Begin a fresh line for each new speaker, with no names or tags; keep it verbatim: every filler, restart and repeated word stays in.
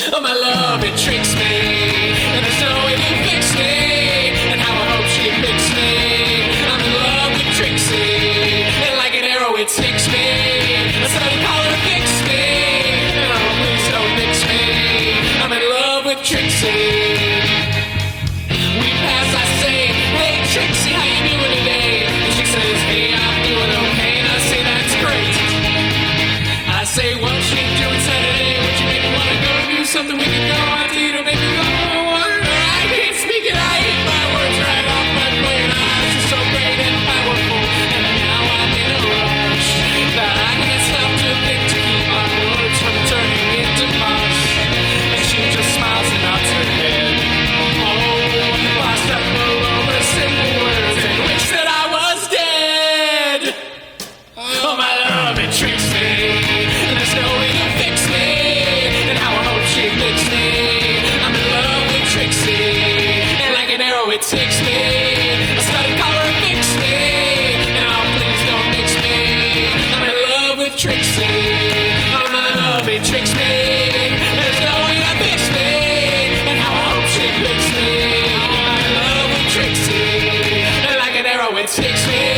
Oh, my love, it tricks me, and there's no way to fix me, and how I hope she picks me. I'm in love with Trixie, and like an arrow it sticks me. I started calling her fix me, and oh, please don't fix me. I'm in love with Trixie. We pass, I say, hey Trixie, how you doing today? And she says, hey, I'm doing okay, and I say, that's great. I say, what you doing Saturday? Would you make me wanna go do something we can go out to eat or maybe go on? I can't speak it, I eat my words right off my plate. Eyes are so great and powerful, and now I'm in a rush that I can't stop to think to keep my words from turning into mush. And she just smiles and nods her head. Oh, I stumble over simple words and wish that I was dead. Oh, my love, it tricks me, and there's no way to fix me, and how I hope she picks me. I'm in love with Trixie, and like an arrow it sticks me. I started calling her fix me, and oh, please don't fix me. I'm in love with Trixie. Oh, my love, it tricks me, there's no way to fix me, and how I hope she picks me. I'm in love with Trixie, and like an arrow it sticks me.